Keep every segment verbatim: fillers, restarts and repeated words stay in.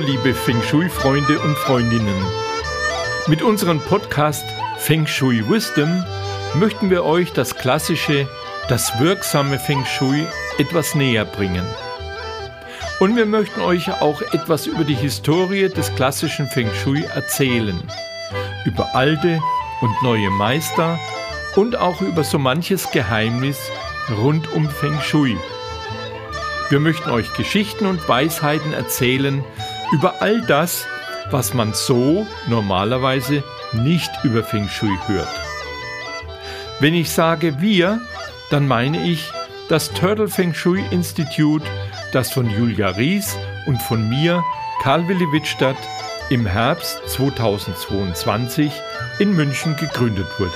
liebe Feng Shui-Freunde und Freundinnen. Mit unserem Podcast Feng Shui Wisdom möchten wir euch das klassische, das wirksame Feng Shui etwas näher bringen. Und wir möchten euch auch etwas über die Historie des klassischen Feng Shui erzählen, über alte und neue Meister und auch über so manches Geheimnis rund um Feng Shui. Wir möchten euch Geschichten und Weisheiten erzählen über all das, was man so normalerweise nicht über Feng Shui hört. Wenn ich sage wir, dann meine ich das Turtle Feng Shui Institute, das von Julia Ries und von mir, Karl-Willi Wittstadt, im Herbst zweitausendzweiundzwanzig in München gegründet wurde.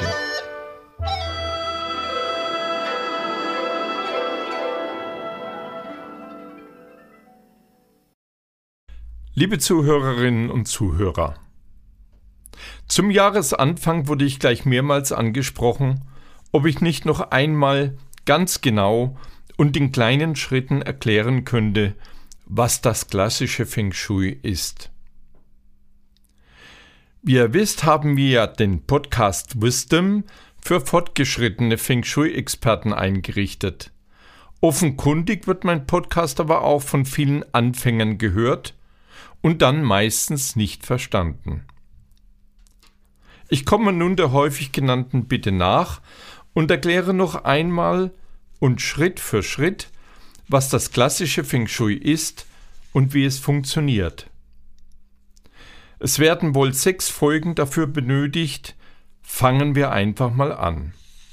Liebe Zuhörerinnen und Zuhörer, zum Jahresanfang wurde ich gleich mehrmals angesprochen, ob ich nicht noch einmal ganz genau und in kleinen Schritten erklären könnte, was das klassische Feng Shui ist. Wie ihr wisst, haben wir ja den Podcast Wisdom für fortgeschrittene Feng Shui-Experten eingerichtet. Offenkundig wird mein Podcast aber auch von vielen Anfängern gehört und dann meistens nicht verstanden. Ich komme nun der häufig genannten Bitte nach und erkläre noch einmal und Schritt für Schritt, was das klassische Feng Shui ist und wie es funktioniert. Es werden wohl sechs Folgen dafür benötigt. Fangen wir einfach mal an.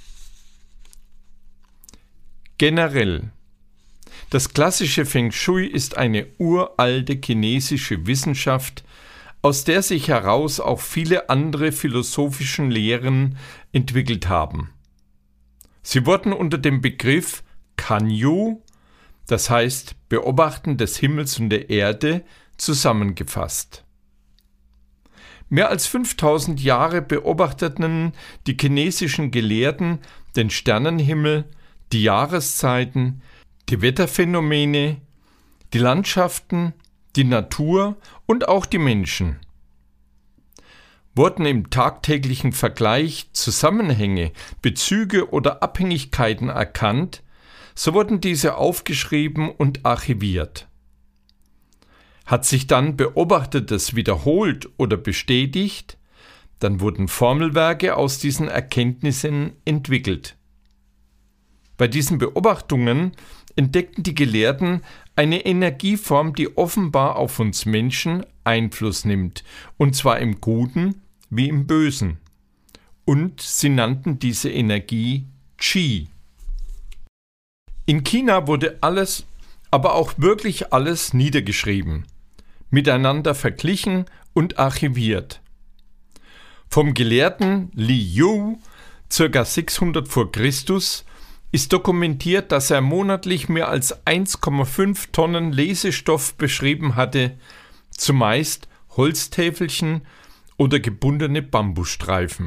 Generell: Das klassische Feng Shui ist eine uralte chinesische Wissenschaft, aus der sich heraus auch viele andere philosophische Lehren entwickelt haben. Sie wurden unter dem Begriff Kanyu, das heißt Beobachten des Himmels und der Erde, zusammengefasst. Mehr als fünftausend Jahre beobachteten die chinesischen Gelehrten den Sternenhimmel, die Jahreszeiten, die Wetterphänomene, die Landschaften, die Natur und auch die Menschen. Wurden im tagtäglichen Vergleich Zusammenhänge, Bezüge oder Abhängigkeiten erkannt, so wurden diese aufgeschrieben und archiviert. Hat sich dann Beobachtetes wiederholt oder bestätigt, dann wurden Formelwerke aus diesen Erkenntnissen entwickelt. Bei diesen Beobachtungen entdeckten die Gelehrten eine Energieform, die offenbar auf uns Menschen Einfluss nimmt, und zwar im Guten wie im Bösen. Und sie nannten diese Energie Qi. In China wurde alles, aber auch wirklich alles niedergeschrieben, miteinander verglichen und archiviert. Vom Gelehrten Li Yu, ca. sechshundert vor Christus, ist dokumentiert, dass er monatlich mehr als eins Komma fünf Tonnen Lesestoff beschrieben hatte, zumeist Holztäfelchen oder gebundene Bambusstreifen.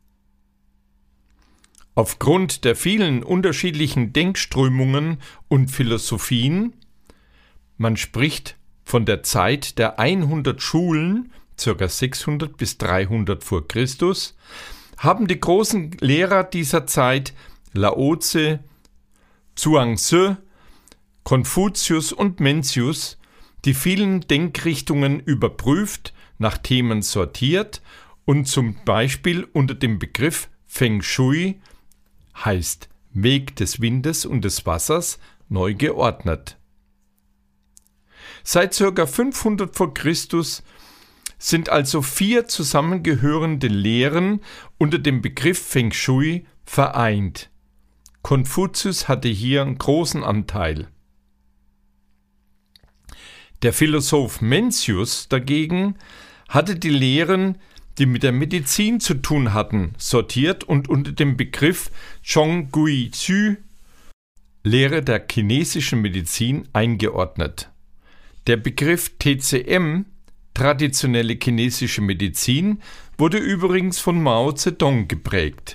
Aufgrund der vielen unterschiedlichen Denkströmungen und Philosophien, man spricht von der Zeit der hundert Schulen, ca. sechshundert bis dreihundert vor Christus, haben die großen Lehrer dieser Zeit Lao Tse, Zhuangzi, Konfuzius und Mencius die vielen Denkrichtungen überprüft, nach Themen sortiert und zum Beispiel unter dem Begriff Feng Shui, heißt Weg des Windes und des Wassers, neu geordnet. Seit ca. fünfhundert vor Christus sind also vier zusammengehörende Lehren unter dem Begriff Feng Shui vereint. Konfuzius hatte hier einen großen Anteil. Der Philosoph Mencius dagegen hatte die Lehren, die mit der Medizin zu tun hatten, sortiert und unter dem Begriff Zhonggui Zü, Lehre der chinesischen Medizin, eingeordnet. Der Begriff T C M, traditionelle chinesische Medizin, wurde übrigens von Mao Zedong geprägt.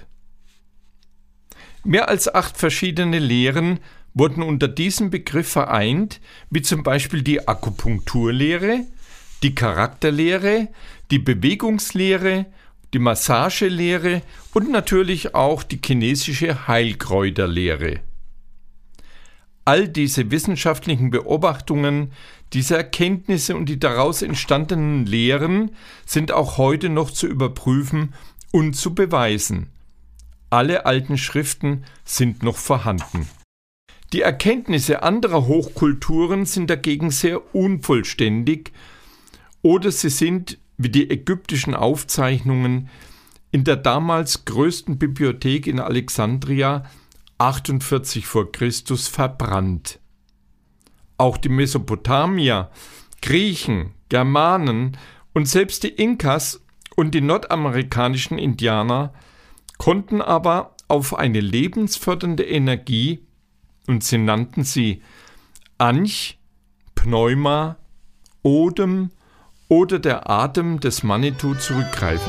Mehr als acht verschiedene Lehren wurden unter diesem Begriff vereint, wie zum Beispiel die Akupunkturlehre, die Charakterlehre, die Bewegungslehre, die Massagelehre und natürlich auch die chinesische Heilkräuterlehre. All diese wissenschaftlichen Beobachtungen, diese Erkenntnisse und die daraus entstandenen Lehren sind auch heute noch zu überprüfen und zu beweisen. Alle alten Schriften sind noch vorhanden. Die Erkenntnisse anderer Hochkulturen sind dagegen sehr unvollständig oder sie sind, wie die ägyptischen Aufzeichnungen, in der damals größten Bibliothek in Alexandria achtundvierzig vor Christus verbrannt. Auch die Mesopotamier, Griechen, Germanen und selbst die Inkas und die nordamerikanischen Indianer konnten aber auf eine lebensfördernde Energie, und sie nannten sie Anch, Pneuma, Odem oder der Atem des Manitou zurückgreifen.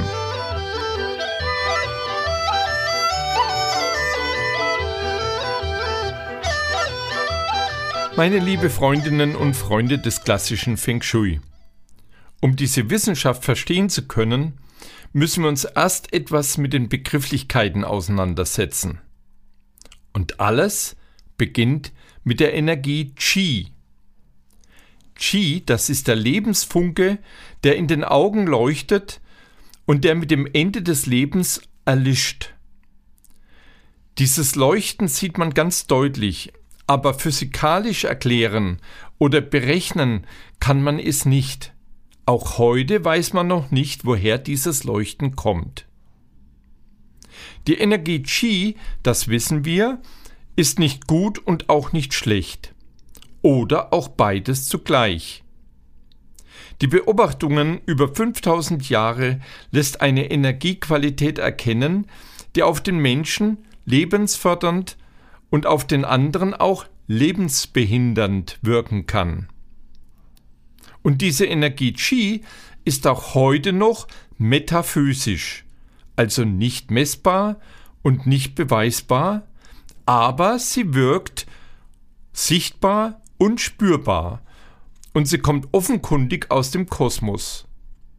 Meine liebe Freundinnen und Freunde des klassischen Feng Shui, um diese Wissenschaft verstehen zu können, müssen wir uns erst etwas mit den Begrifflichkeiten auseinandersetzen. Und alles beginnt mit der Energie Qi. Qi, das ist der Lebensfunke, der in den Augen leuchtet und der mit dem Ende des Lebens erlischt. Dieses Leuchten sieht man ganz deutlich, aber physikalisch erklären oder berechnen kann man es nicht. Auch heute weiß man noch nicht, woher dieses Leuchten kommt. Die Energie Qi, das wissen wir, ist nicht gut und auch nicht schlecht. Oder auch beides zugleich. Die Beobachtungen über fünftausend Jahre lässt eine Energiequalität erkennen, die auf den Menschen lebensfördernd und auf den anderen auch lebensbehindernd wirken kann. Und diese Energie Qi ist auch heute noch metaphysisch, also nicht messbar und nicht beweisbar, aber sie wirkt sichtbar und spürbar und sie kommt offenkundig aus dem Kosmos.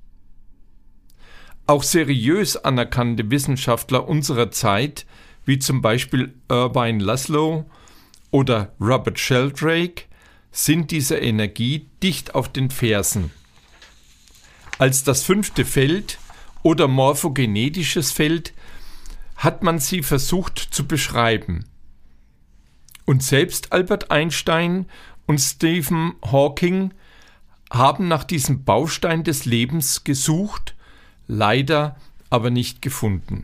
Auch seriös anerkannte Wissenschaftler unserer Zeit, wie zum Beispiel Irvine Laszlo oder Robert Sheldrake, sind dieser Energie dicht auf den Fersen. Als das fünfte Feld oder morphogenetisches Feld hat man sie versucht zu beschreiben. Und selbst Albert Einstein und Stephen Hawking haben nach diesem Baustein des Lebens gesucht, leider aber nicht gefunden.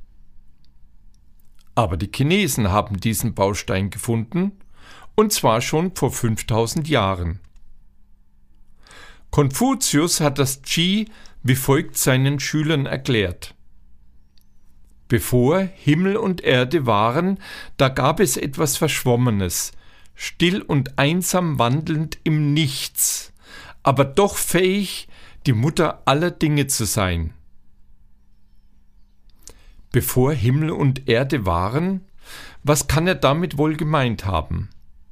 Aber die Chinesen haben diesen Baustein gefunden, und zwar schon vor fünftausend Jahren. Konfuzius hat das Qi wie folgt seinen Schülern erklärt. Bevor Himmel und Erde waren, da gab es etwas Verschwommenes, still und einsam wandelnd im Nichts, aber doch fähig, die Mutter aller Dinge zu sein. Bevor Himmel und Erde waren, was kann er damit wohl gemeint haben?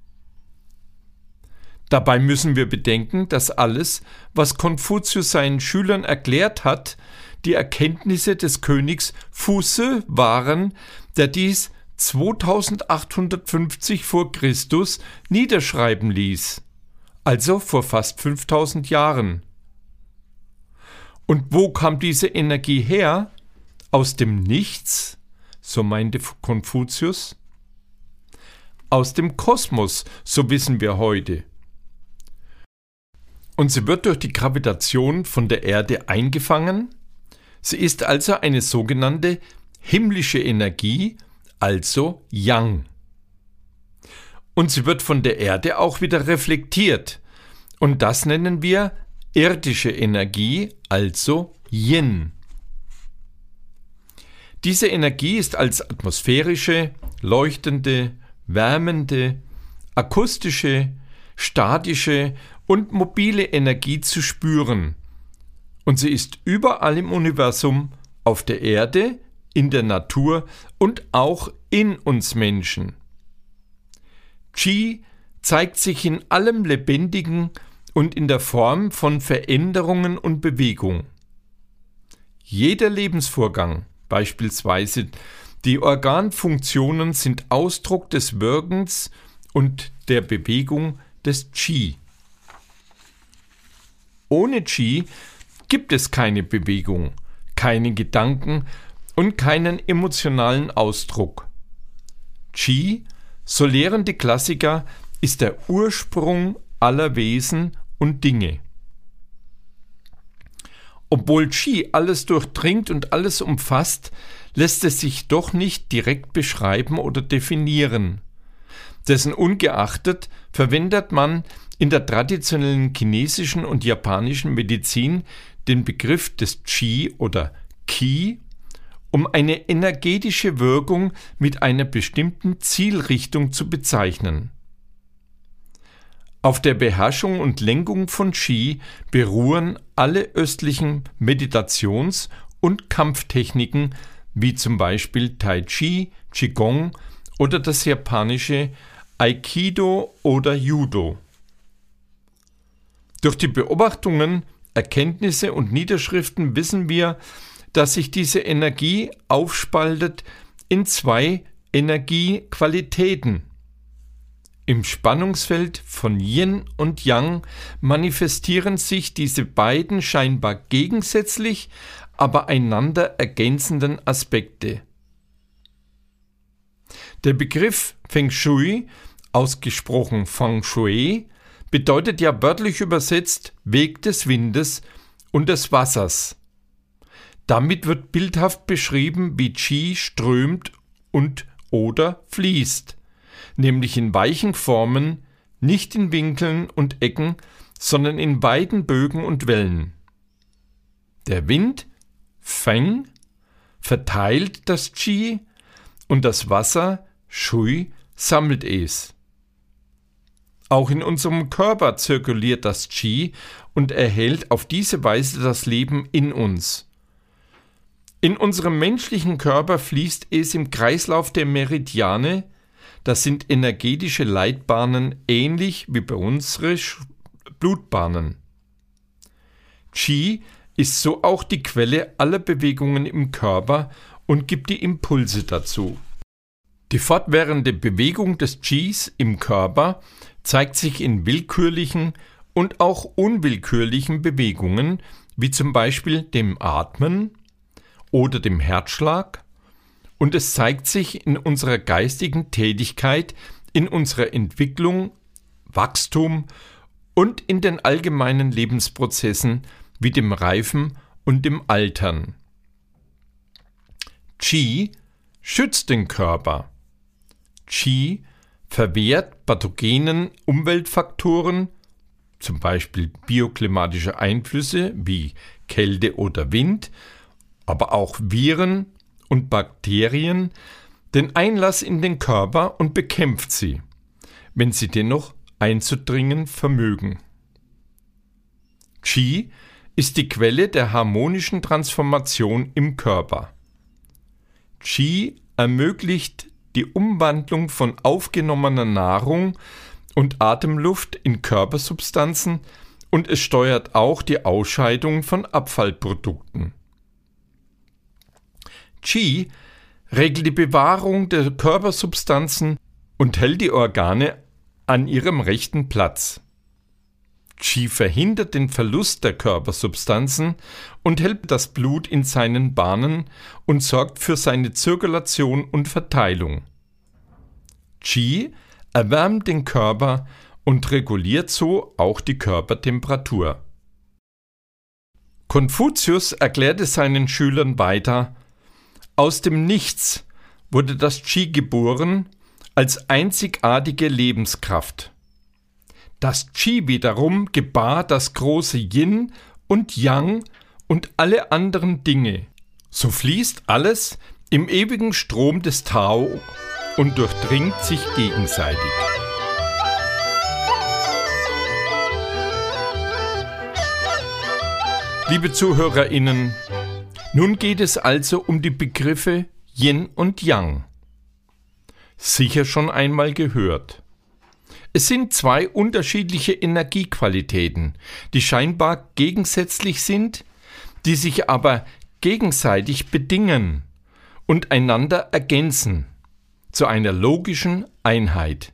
Dabei müssen wir bedenken, dass alles, was Konfuzius seinen Schülern erklärt hat, die Erkenntnisse des Königs Fusse waren, der dies zweitausendachthundertfünfzig vor Christus niederschreiben ließ, also vor fast fünftausend Jahren. Und wo kam diese Energie her? Aus dem Nichts, so meinte Konfuzius. Aus dem Kosmos, so wissen wir heute. Und sie wird durch die Gravitation von der Erde eingefangen. Sie ist also eine sogenannte himmlische Energie, also Yang. Und sie wird von der Erde auch wieder reflektiert. Und das nennen wir irdische Energie, also Yin. Diese Energie ist als atmosphärische, leuchtende, wärmende, akustische, statische und mobile Energie zu spüren. Und sie ist überall im Universum, auf der Erde, in der Natur und auch in uns Menschen. Qi zeigt sich in allem Lebendigen und in der Form von Veränderungen und Bewegung. Jeder Lebensvorgang, beispielsweise die Organfunktionen, sind Ausdruck des Wirkens und der Bewegung des Qi. Ohne Qi gibt es keine Bewegung, keine Gedanken und keinen emotionalen Ausdruck. Qi, so lehren die Klassiker, ist der Ursprung aller Wesen und Dinge. Obwohl Qi alles durchdringt und alles umfasst, lässt es sich doch nicht direkt beschreiben oder definieren. Dessen ungeachtet verwendet man in der traditionellen chinesischen und japanischen Medizin den Begriff des Qi oder Qi, um eine energetische Wirkung mit einer bestimmten Zielrichtung zu bezeichnen. Auf der Beherrschung und Lenkung von Qi beruhen alle östlichen Meditations- und Kampftechniken, wie zum Beispiel Tai Chi, Qigong oder das japanische Aikido oder Judo. Durch die Beobachtungen, Erkenntnisse und Niederschriften wissen wir, dass sich diese Energie aufspaltet in zwei Energiequalitäten. Im Spannungsfeld von Yin und Yang manifestieren sich diese beiden scheinbar gegensätzlich, aber einander ergänzenden Aspekte. Der Begriff Feng Shui, ausgesprochen Feng Shui, bedeutet ja wörtlich übersetzt Weg des Windes und des Wassers. Damit wird bildhaft beschrieben, wie Qi strömt und oder fließt, nämlich in weichen Formen, nicht in Winkeln und Ecken, sondern in beiden Bögen und Wellen. Der Wind, Feng, verteilt das Qi und das Wasser, Shui, sammelt es. Auch in unserem Körper zirkuliert das Qi und erhält auf diese Weise das Leben in uns. In unserem menschlichen Körper fließt es im Kreislauf der Meridiane, das sind energetische Leitbahnen, ähnlich wie bei unseren Blutbahnen. Qi ist so auch die Quelle aller Bewegungen im Körper und gibt die Impulse dazu. Die fortwährende Bewegung des Qis im Körper zeigt sich in willkürlichen und auch unwillkürlichen Bewegungen, wie zum Beispiel dem Atmen oder dem Herzschlag, und es zeigt sich in unserer geistigen Tätigkeit, in unserer Entwicklung, Wachstum und in den allgemeinen Lebensprozessen wie dem Reifen und dem Altern. Qi schützt den Körper. Qi verwehrt pathogenen Umweltfaktoren, zum Beispiel bioklimatische Einflüsse wie Kälte oder Wind, aber auch Viren und Bakterien, den Einlass in den Körper und bekämpft sie, wenn sie dennoch einzudringen vermögen. Qi ist die Quelle der harmonischen Transformation im Körper. Qi ermöglicht die Umwandlung von aufgenommener Nahrung und Atemluft in Körpersubstanzen und es steuert auch die Ausscheidung von Abfallprodukten. Qi regelt die Bewahrung der Körpersubstanzen und hält die Organe an ihrem rechten Platz. Qi verhindert den Verlust der Körpersubstanzen und hält das Blut in seinen Bahnen und sorgt für seine Zirkulation und Verteilung. Qi erwärmt den Körper und reguliert so auch die Körpertemperatur. Konfuzius erklärte seinen Schülern weiter: Aus dem Nichts wurde das Qi geboren als einzigartige Lebenskraft. Das Qi wiederum gebar das große Yin und Yang und alle anderen Dinge. So fließt alles im ewigen Strom des Tao und durchdringt sich gegenseitig. Liebe ZuhörerInnen, nun geht es also um die Begriffe Yin und Yang. Sicher schon einmal gehört. Es sind zwei unterschiedliche Energiequalitäten, die scheinbar gegensätzlich sind, die sich aber gegenseitig bedingen und einander ergänzen zu einer logischen Einheit.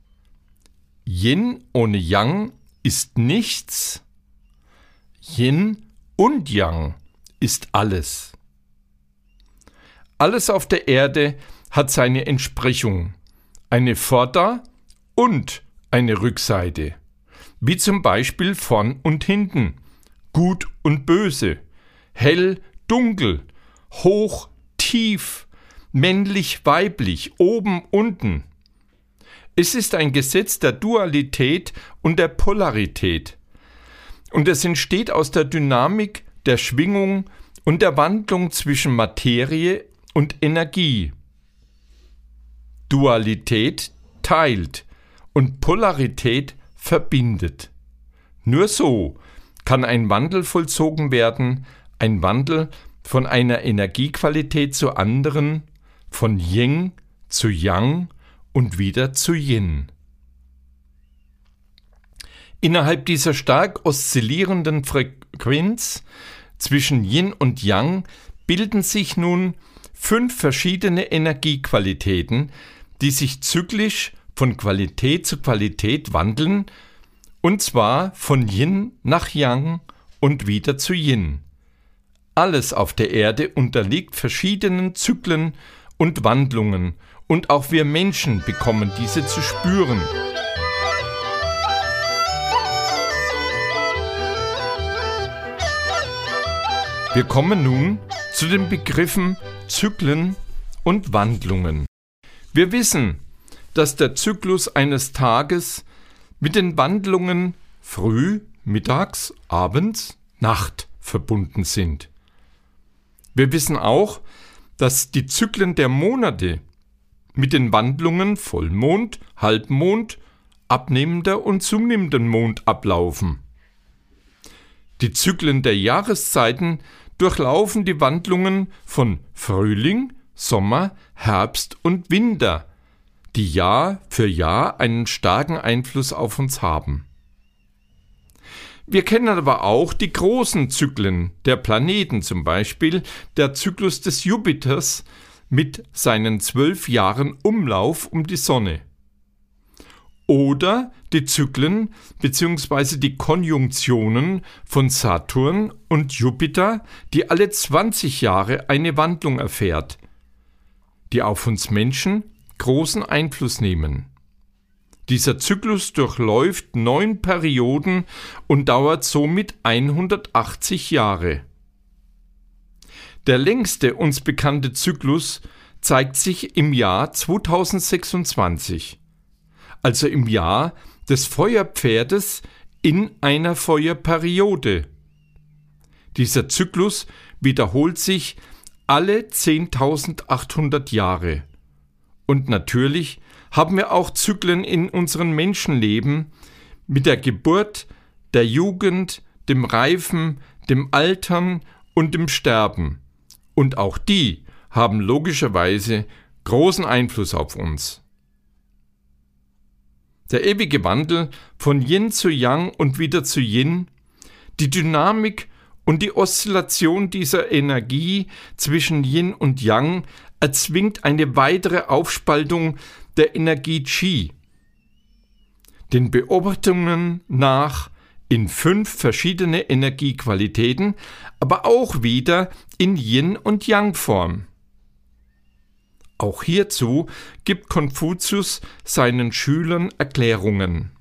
Yin ohne Yang ist nichts, Yin und Yang ist alles. Alles auf der Erde hat seine Entsprechung, eine Vorder- und eine Rückseite, wie zum Beispiel vorn und hinten, gut und böse, hell, dunkel, hoch, tief, männlich, weiblich, oben, unten. Es ist ein Gesetz der Dualität und der Polarität. Und es entsteht aus der Dynamik, der Schwingung und der Wandlung zwischen Materie und Energie. Dualität teilt und Polarität verbindet. Nur so kann ein Wandel vollzogen werden, ein Wandel von einer Energiequalität zur anderen, von Yin zu Yang und wieder zu Yin. Innerhalb dieser stark oszillierenden Frequenz zwischen Yin und Yang bilden sich nun fünf verschiedene Energiequalitäten, die sich zyklisch von Qualität zu Qualität wandeln, und zwar von Yin nach Yang und wieder zu Yin. Alles auf der Erde unterliegt verschiedenen Zyklen und Wandlungen, und auch wir Menschen bekommen diese zu spüren. Wir kommen nun zu den Begriffen Zyklen und Wandlungen. Wir wissen, dass der Zyklus eines Tages mit den Wandlungen früh, mittags, abends, Nacht verbunden sind. Wir wissen auch, dass die Zyklen der Monate mit den Wandlungen Vollmond, Halbmond, abnehmender und zunehmender Mond ablaufen. Die Zyklen der Jahreszeiten durchlaufen die Wandlungen von Frühling, Sommer, Herbst und Winter, die Jahr für Jahr einen starken Einfluss auf uns haben. Wir kennen aber auch die großen Zyklen der Planeten, zum Beispiel der Zyklus des Jupiters mit seinen zwölf Jahren Umlauf um die Sonne. Oder die Zyklen bzw. die Konjunktionen von Saturn und Jupiter, die alle zwanzig Jahre eine Wandlung erfährt, die auf uns Menschen großen Einfluss nehmen. Dieser Zyklus durchläuft neun Perioden und dauert somit hundertachtzig Jahre. Der längste uns bekannte Zyklus zeigt sich im Jahr zweitausendsechsundzwanzig, also im Jahr des Feuerpferdes in einer Feuerperiode. Dieser Zyklus wiederholt sich alle zehntausendachthundert Jahre. Und natürlich haben wir auch Zyklen in unserem Menschenleben mit der Geburt, der Jugend, dem Reifen, dem Altern und dem Sterben. Und auch die haben logischerweise großen Einfluss auf uns. Der ewige Wandel von Yin zu Yang und wieder zu Yin, die Dynamik und die Oszillation dieser Energie zwischen Yin und Yang erzwingt eine weitere Aufspaltung der Energie Qi. Den Beobachtungen nach in fünf verschiedene Energiequalitäten, aber auch wieder in Yin- und Yang-Form. Auch hierzu gibt Konfuzius seinen Schülern Erklärungen.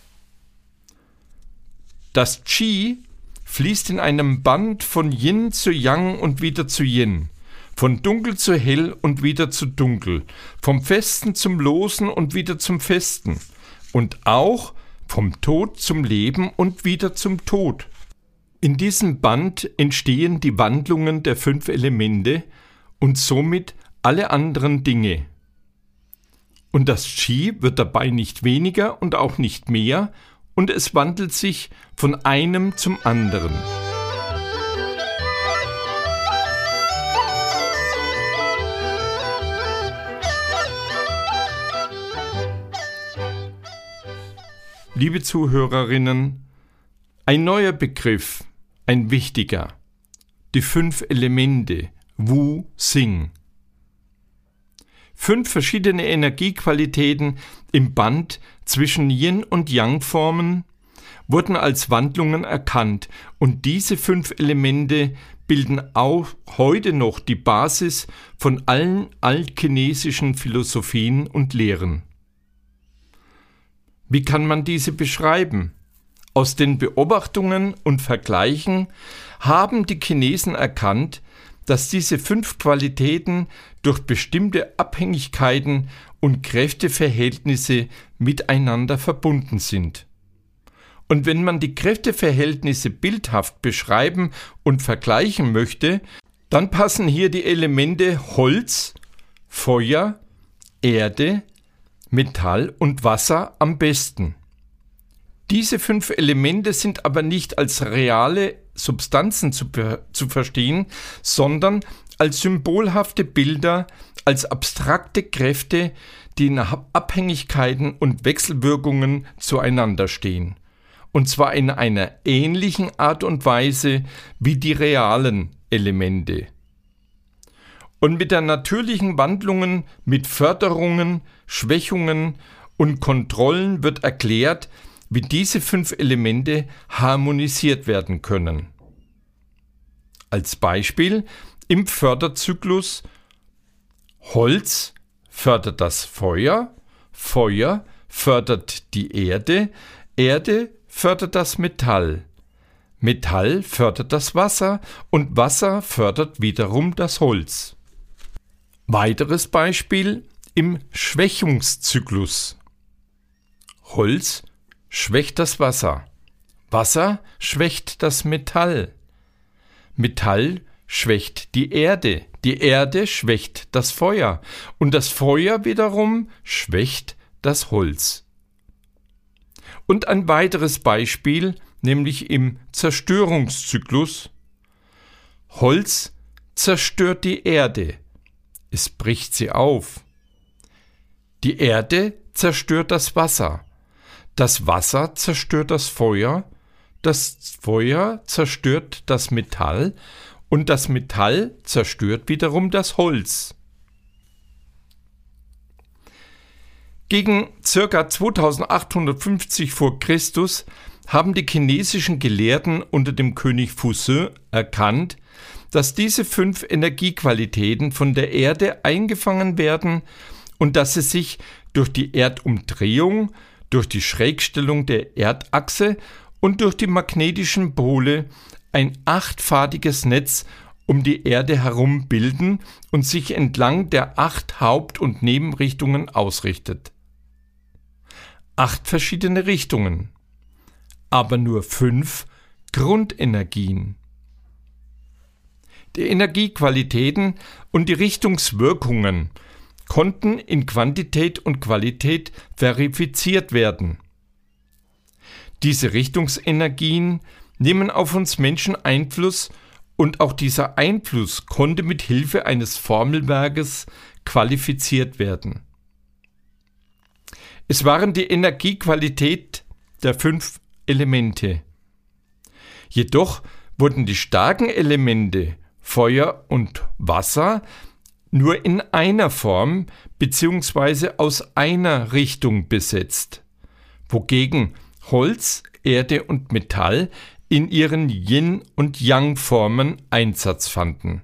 Das Qi fließt in einem Band von Yin zu Yang und wieder zu Yin, von dunkel zu hell und wieder zu dunkel, vom Festen zum Losen und wieder zum Festen und auch vom Tod zum Leben und wieder zum Tod. In diesem Band entstehen die Wandlungen der fünf Elemente und somit alle anderen Dinge. Und das Qi wird dabei nicht weniger und auch nicht mehr, und es wandelt sich von einem zum anderen. liebe Zuhörerinnen, ein neuer Begriff, ein wichtiger, die fünf Elemente, Wu Xing. Fünf verschiedene Energiequalitäten im Band zwischen Yin- und Yang-Formen wurden als Wandlungen erkannt, und diese fünf Elemente bilden auch heute noch die Basis von allen altchinesischen Philosophien und Lehren. Wie kann man diese beschreiben? Aus den Beobachtungen und Vergleichen haben die Chinesen erkannt, dass diese fünf Qualitäten durch bestimmte Abhängigkeiten und Kräfteverhältnisse miteinander verbunden sind. Und wenn man die Kräfteverhältnisse bildhaft beschreiben und vergleichen möchte, dann passen hier die Elemente Holz, Feuer, Erde, Metall und Wasser am besten. Diese fünf Elemente sind aber nicht als reale Substanzen zu, zu verstehen, sondern als symbolhafte Bilder, als abstrakte Kräfte, die in Abhängigkeiten und Wechselwirkungen zueinander stehen. Und zwar in einer ähnlichen Art und Weise wie die realen Elemente. Und mit der natürlichen Wandlungen, mit Förderungen, Schwächungen und Kontrollen wird erklärt, wie diese fünf Elemente harmonisiert werden können. Als Beispiel im Förderzyklus: Holz fördert das Feuer, Feuer fördert die Erde, Erde fördert das Metall, Metall fördert das Wasser und Wasser fördert wiederum das Holz. Weiteres Beispiel im Schwächungszyklus: Holz schwächt das Wasser, Wasser schwächt das Metall, Metall schwächt die Erde, die Erde schwächt das Feuer und das Feuer wiederum schwächt das Holz. Und ein weiteres Beispiel, nämlich im Zerstörungszyklus: Holz zerstört die Erde, es bricht sie auf. Die Erde zerstört das Wasser, das Wasser zerstört das Feuer, das Feuer zerstört das Metall und das Metall zerstört wiederum das Holz. Gegen ca. zweitausendachthundertfünfzig vor Christus haben die chinesischen Gelehrten unter dem König Fusheng erkannt, dass diese fünf Energiequalitäten von der Erde eingefangen werden und dass sie sich durch die Erdumdrehung, durch die Schrägstellung der Erdachse und durch die magnetischen Pole ein achtfadiges Netz um die Erde herum bilden und sich entlang der acht Haupt- und Nebenrichtungen ausrichtet. Acht verschiedene Richtungen, aber nur fünf Grundenergien. Die Energiequalitäten und die Richtungswirkungen konnten in Quantität und Qualität verifiziert werden. Diese Richtungsenergien nehmen auf uns Menschen Einfluss, und auch dieser Einfluss konnte mit Hilfe eines Formelwerkes qualifiziert werden. Es waren die Energiequalität der fünf Elemente. Jedoch wurden die starken Elemente Feuer und Wasser nur in einer Form bzw. aus einer Richtung besetzt, wogegen Holz, Erde und Metall in ihren Yin- und Yang-Formen Einsatz fanden.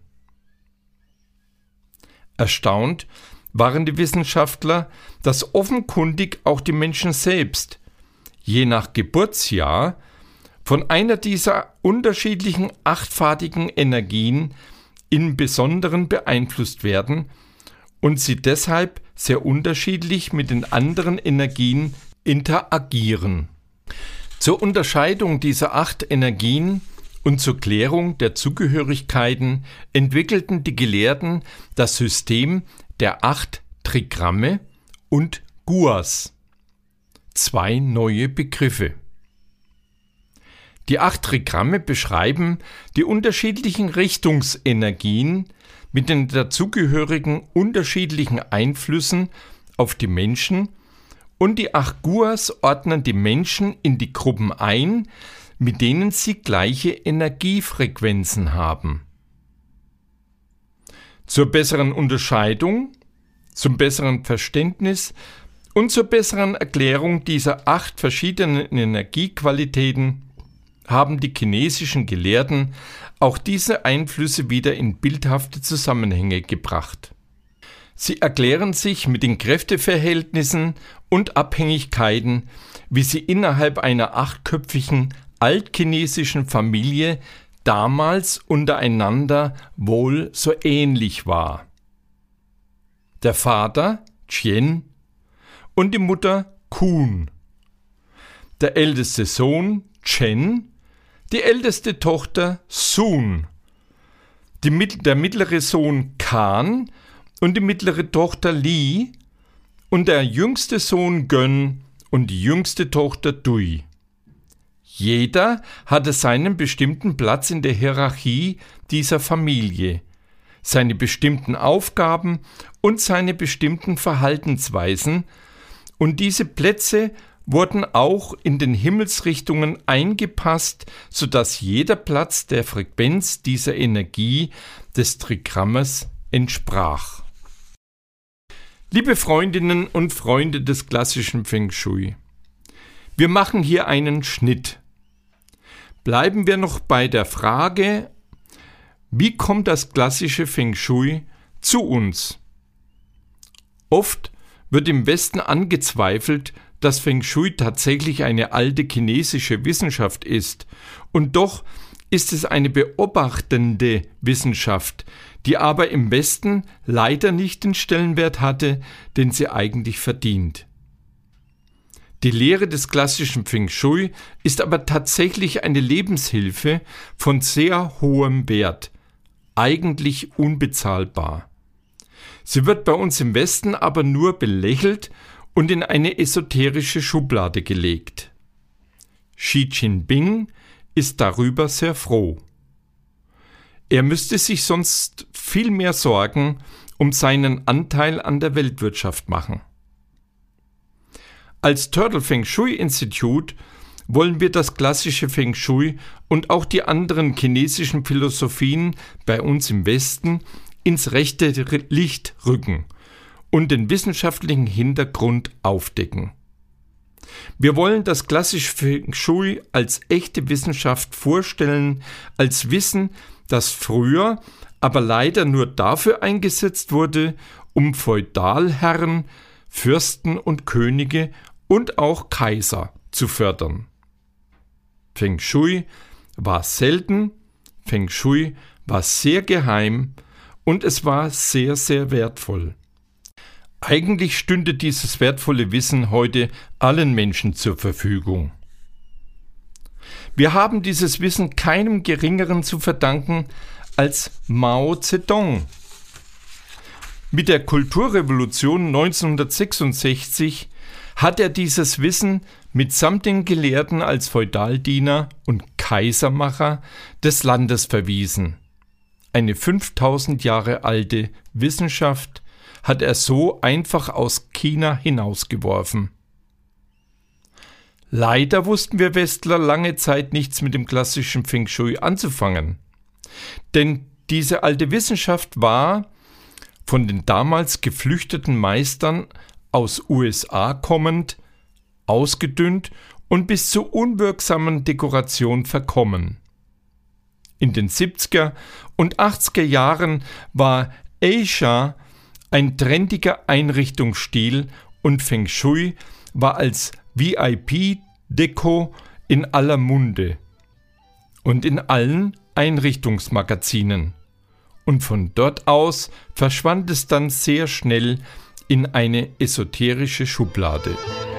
Erstaunt waren die Wissenschaftler, dass offenkundig auch die Menschen selbst, je nach Geburtsjahr, von einer dieser unterschiedlichen achtfadigen Energien im Besonderen beeinflusst werden und sie deshalb sehr unterschiedlich mit den anderen Energien interagieren. Zur Unterscheidung dieser acht Energien und zur Klärung der Zugehörigkeiten entwickelten die Gelehrten das System der acht Trigramme und Guas, zwei neue Begriffe. Die acht Trigramme beschreiben die unterschiedlichen Richtungsenergien mit den dazugehörigen unterschiedlichen Einflüssen auf die Menschen und die acht Guas ordnen die Menschen in die Gruppen ein, mit denen sie gleiche Energiefrequenzen haben. Zur besseren Unterscheidung, zum besseren Verständnis und zur besseren Erklärung dieser acht verschiedenen Energiequalitäten haben die chinesischen Gelehrten auch diese Einflüsse wieder in bildhafte Zusammenhänge gebracht. Sie erklären sich mit den Kräfteverhältnissen und Abhängigkeiten, wie sie innerhalb einer achtköpfigen altchinesischen Familie damals untereinander wohl so ähnlich war. Der Vater, Qian, und die Mutter, Kun. Der älteste Sohn, Chen, die älteste Tochter, Sun. Die, der mittlere Sohn, Kan, und die mittlere Tochter, Li, und der jüngste Sohn, Gön, und die jüngste Tochter, Dui. Jeder hatte seinen bestimmten Platz in der Hierarchie dieser Familie, seine bestimmten Aufgaben und seine bestimmten Verhaltensweisen, und diese Plätze wurden auch in den Himmelsrichtungen eingepasst, sodass jeder Platz der Frequenz dieser Energie des Trigrammes entsprach. Liebe Freundinnen und Freunde des klassischen Feng Shui, wir machen hier einen Schnitt. Bleiben wir noch bei der Frage, wie kommt das klassische Feng Shui zu uns? Oft wird im Westen angezweifelt, dass Feng Shui tatsächlich eine alte chinesische Wissenschaft ist, und doch ist es eine beobachtende Wissenschaft, die aber im Westen leider nicht den Stellenwert hatte, den sie eigentlich verdient. Die Lehre des klassischen Feng Shui ist aber tatsächlich eine Lebenshilfe von sehr hohem Wert, eigentlich unbezahlbar. Sie wird bei uns im Westen aber nur belächelt und in eine esoterische Schublade gelegt. Xi Jinping ist darüber sehr froh. Er müsste sich sonst viel mehr Sorgen um seinen Anteil an der Weltwirtschaft machen. Als Turtle Feng Shui Institute wollen wir das klassische Feng Shui und auch die anderen chinesischen Philosophien bei uns im Westen ins rechte Licht rücken und den wissenschaftlichen Hintergrund aufdecken. Wir wollen das klassische Feng Shui als echte Wissenschaft vorstellen, als Wissen, das früher, aber leider nur dafür eingesetzt wurde, um Feudalherren, Fürsten und Könige und auch Kaiser zu fördern. Feng Shui war selten, Feng Shui war sehr geheim und es war sehr, sehr wertvoll. Eigentlich stünde dieses wertvolle Wissen heute allen Menschen zur Verfügung. Wir haben dieses Wissen keinem Geringeren zu verdanken als Mao Zedong. Mit der Kulturrevolution neunzehnhundertsechsundsechzig hat er dieses Wissen mitsamt den Gelehrten als Feudaldiener und Kaisermacher des Landes verwiesen. Eine fünftausend Jahre alte Wissenschaft hat er so einfach aus China hinausgeworfen. Leider wussten wir Westler lange Zeit nichts mit dem klassischen Feng Shui anzufangen. Denn diese alte Wissenschaft war, von den damals geflüchteten Meistern aus U S A kommend, ausgedünnt und bis zur unwirksamen Dekoration verkommen. In den siebziger und achtziger Jahren war Asia ein trendiger Einrichtungsstil und Feng Shui war als V I P-Deko in aller Munde und in allen Einrichtungsmagazinen. Und von dort aus verschwand es dann sehr schnell in eine esoterische Schublade.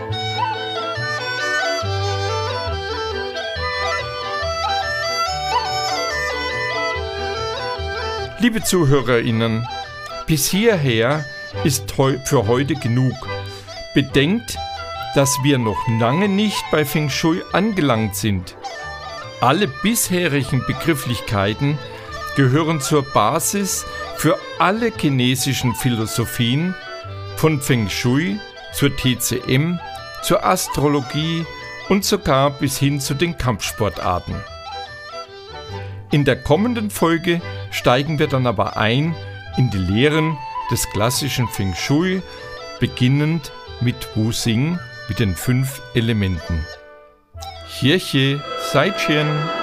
Liebe ZuhörerInnen, bis hierher ist heu- für heute genug. Bedenkt, dass wir noch lange nicht bei Feng Shui angelangt sind. Alle bisherigen Begrifflichkeiten gehören zur Basis für alle chinesischen Philosophien, von Feng Shui zur T C M zur Astrologie und sogar bis hin zu den Kampfsportarten. In der kommenden Folge steigen wir dann aber ein in die Lehren des klassischen Feng Shui, beginnend mit Wu Xing mit den fünf Elementen. Xie Xie, Sai Qian.